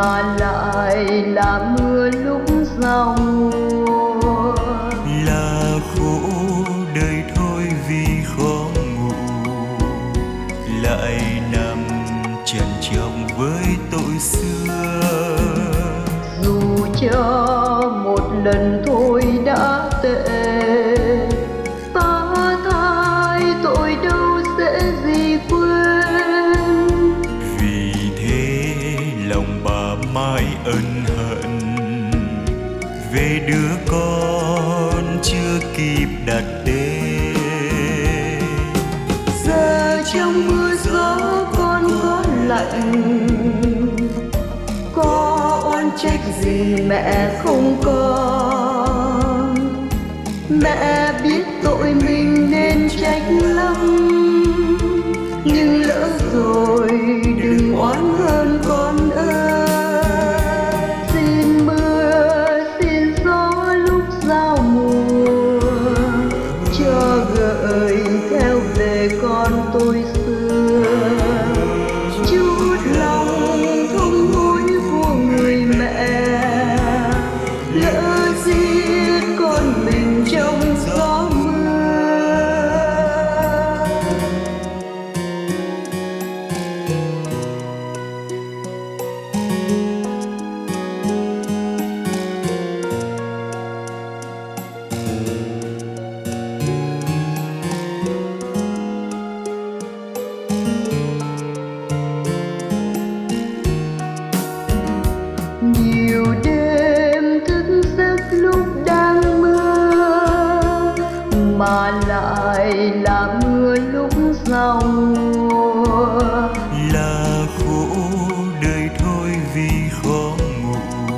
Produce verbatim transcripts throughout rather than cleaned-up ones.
mà lại là mưa lúc giao mùa. Là khổ đời thôi vì khó ngủ, lại nằm trần trọc với tội xưa. Dù cho một lần thôi đã tệ, phá thai tội đâu dễ gì quên. Vì thế lòng bà mãi ân hận về đứa con chưa kịp đặt tên. Giờ trong mưa gió con có lạnh, có oan trách gì mẹ không con. Mẹ biết tội mình nên trách lắm, nhưng lỡ rồi đừng oán hơn con ơi. Xin mưa xin gió lúc giao mùa, cho gợi theo về con tôi xưa. Chút lòng thông hối của người mẹ, lỡ giết con mình trong gió mưa. Nhiều đêm thức giấc lúc đang mưa, mà lại là mưa lúc giao mùa. Là khổ đời thôi vì khó ngủ,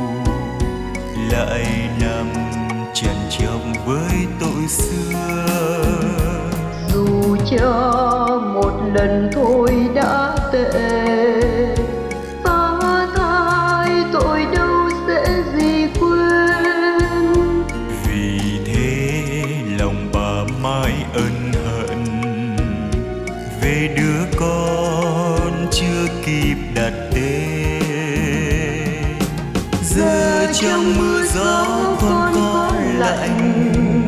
lại nằm trần trọc với tội xưa. Dù cho một lần thôi đã tệ, phá thai tội đâu dễ gì quên. Vì thế lòng bà mãi ân hận về đứa con chưa kịp đặt tên. Giờ trong mưa gió con có lạnh,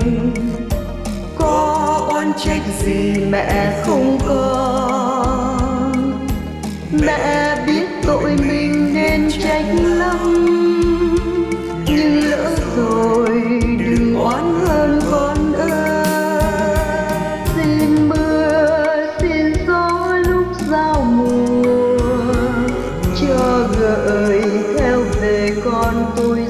có oan trách gì mẹ không con. Mẹ biết tội mình nên trách lắm, nhưng lỡ rồi đừng oán hơn con ơi. Xin mưa xin gió lúc giao mùa, cho gợi theo về con tôi